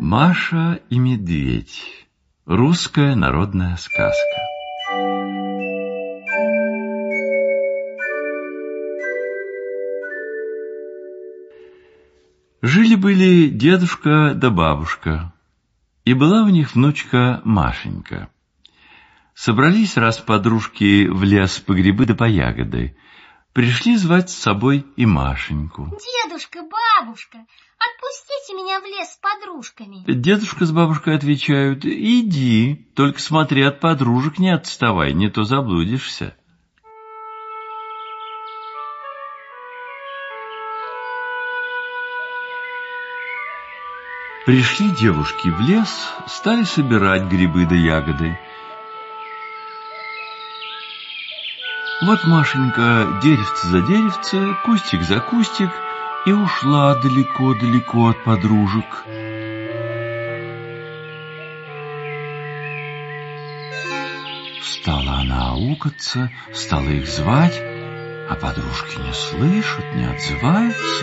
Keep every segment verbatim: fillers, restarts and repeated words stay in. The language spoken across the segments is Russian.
Маша и медведь. Русская народная сказка. Жили-были дедушка да бабушка, и была у них внучка Машенька. Собрались раз подружки в лес по грибы да по ягоды. Пришли звать с собой и Машеньку. Дедушка, бабушка, отпустите меня в лес с подружками. Дедушка с бабушкой отвечают: иди, только смотри, от подружек не отставай, не то заблудишься. Пришли девушки в лес, стали собирать грибы да ягоды. Вот Машенька деревце за деревце, кустик за кустик, и ушла далеко-далеко от подружек. Стала она аукаться, стала их звать, а подружки не слышат, не отзываются.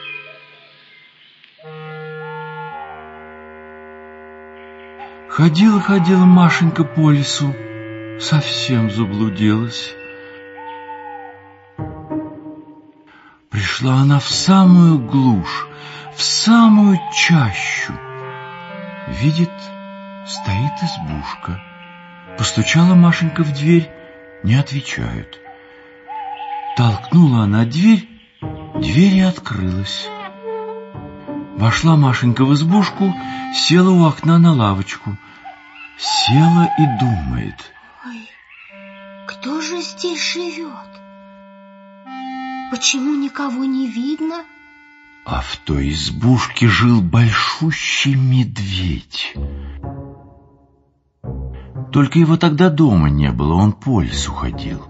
Ходила-ходила Машенька по лесу, совсем заблудилась. Пришла она в самую глушь, в самую чащу. Видит, стоит избушка. Постучала Машенька в дверь, не отвечают. Толкнула она дверь, дверь и открылась. Вошла Машенька в избушку, села у окна на лавочку. Села и думает: ой, кто же здесь живет? Почему никого не видно? А в той избушке жил большущий медведь. Только его тогда дома не было, он по лесу ходил.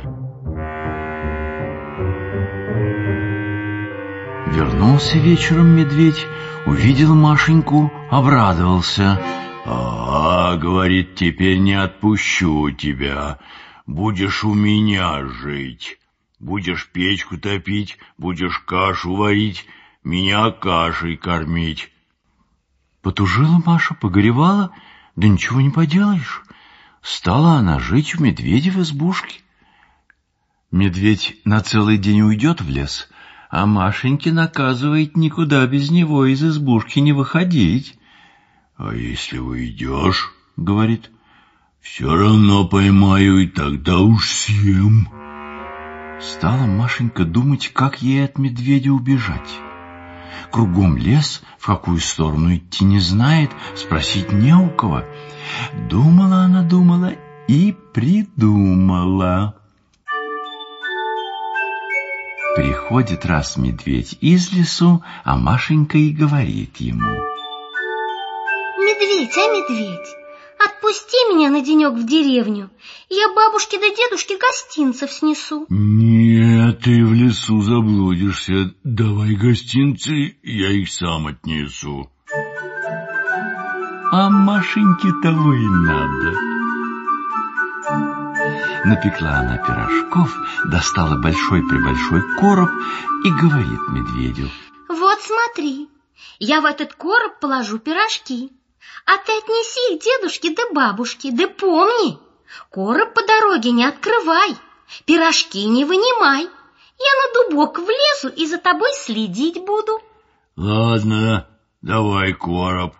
Вернулся вечером медведь, увидел Машеньку, обрадовался. «А, — говорит, — теперь не отпущу тебя, будешь у меня жить. Будешь печку топить, будешь кашу варить, меня кашей кормить». Потужила Маша, погоревала, да ничего не поделаешь. Стала она жить у медведя в избушке. Медведь на целый день уйдет в лес, а Машеньке наказывает никуда без него из избушки не выходить. «А если уйдешь, — говорит, — все равно поймаю, и тогда уж съем». Стала Машенька думать, как ей от медведя убежать. Кругом лес, в какую сторону идти не знает, спросить не у кого. Думала она, думала и придумала. Приходит раз медведь из лесу, а Машенька и говорит ему: медведь, а медведь, отпусти меня на денек в деревню, я бабушке да дедушке гостинцев снесу. Нет, ты в лесу заблудишься, давай гостинцы, я их сам отнесу. А Машеньке того и надо. Напекла она пирожков, достала большой-пребольшой короб и говорит медведю: вот смотри, я в этот короб положу пирожки, а ты отнеси их дедушке да бабушке, да помни, короб по дороге не открывай, пирожки не вынимай, я на дубок влезу и за тобой следить буду. Ладно, давай короб.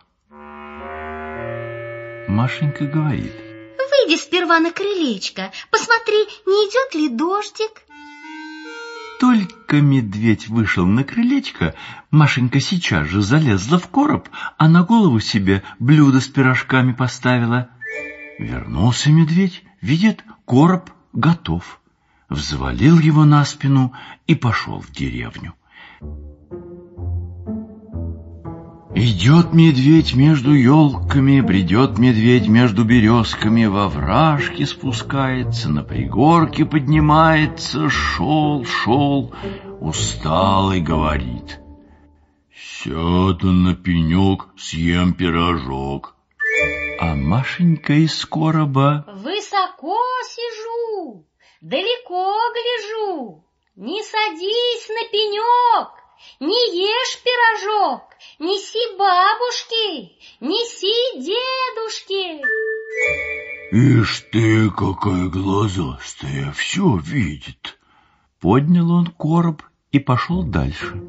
Машенька говорит: выйди сперва на крылечко, посмотри, не идет ли дождик. Только медведь вышел на крылечко, Машенька сейчас же залезла в короб, а на голову себе блюдо с пирожками поставила. Вернулся медведь, видит, короб готов. Взвалил его на спину и пошел в деревню. Идет медведь между елками, бредет медведь между березками, во вражки спускается, на пригорке поднимается, шел, шел, усталый говорит: сяду на пенек, съем пирожок. А Машенька из короба: высоко сижу, далеко гляжу, не садись на пенек, не ешь пирожок, неси бабушке, неси дедушке. Ишь ты, какая глазастая, все видит. Поднял он короб и пошел дальше.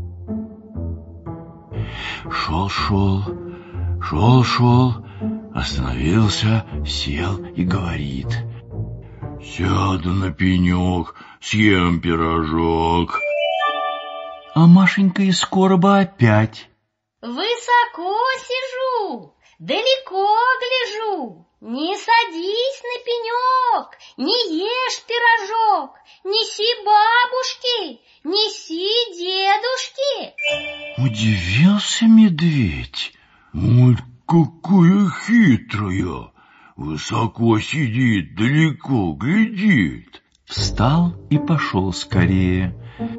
Шел-шел, шел-шел, остановился, сел и говорит: сяду на пенек, съем пирожок. А Машенька из короба опять: высоко сижу, далеко гляжу, не садись на пенек, не ешь пирожок, неси бабушке, неси дедушке. Удивился медведь. Ой, какая хитрая! Высоко сидит, далеко глядит. Встал и пошел скорее.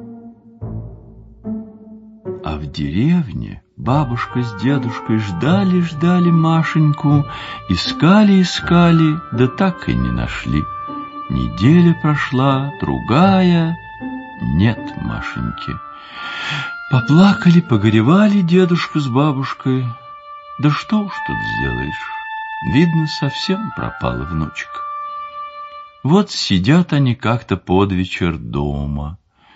А в деревне бабушка с дедушкой ждали-ждали Машеньку, искали-искали, да так и не нашли. Неделя прошла, другая, нет Машеньки. Поплакали, погоревали дедушка с бабушкой. Да что уж тут сделаешь, видно, совсем пропала внучка. Вот сидят они как-то под вечер дома.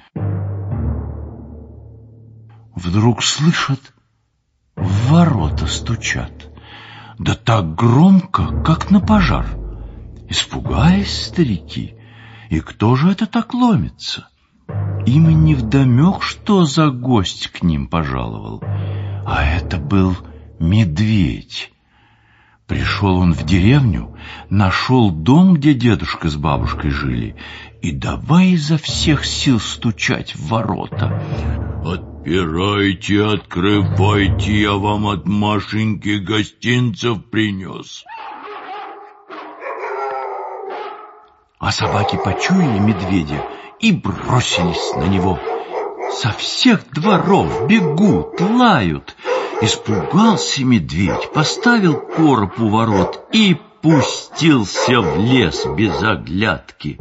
Вдруг слышат, в ворота стучат. Да так громко, как на пожар. Испугались старики. И кто же это так ломится? Им и невдомек, что за гость к ним пожаловал. А это был медведь. Пришел он в деревню, нашел дом, где дедушка с бабушкой жили, и давай изо всех сил стучать в ворота. «Отпирайте, открывайте, я вам от Машеньки гостинцев принес». А собаки почуяли медведя и бросились на него. Со всех дворов бегут, лают. Испугался медведь, поставил короб у ворот и пустился в лес без оглядки.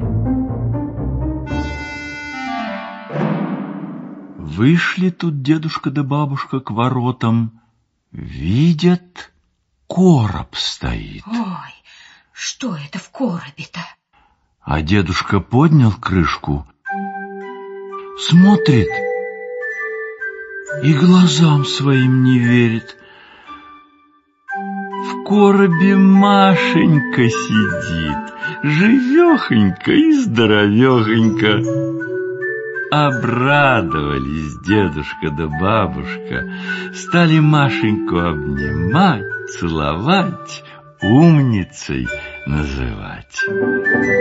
Вышли тут дедушка да бабушка к воротам. Видят, короб стоит. Ой, что это в коробе-то? А дедушка поднял крышку, смотрит и глазам своим не верит. В коробе Машенька сидит, живехонька и здоровехонька. Обрадовались дедушка да бабушка, стали Машеньку обнимать, целовать, умницей называть.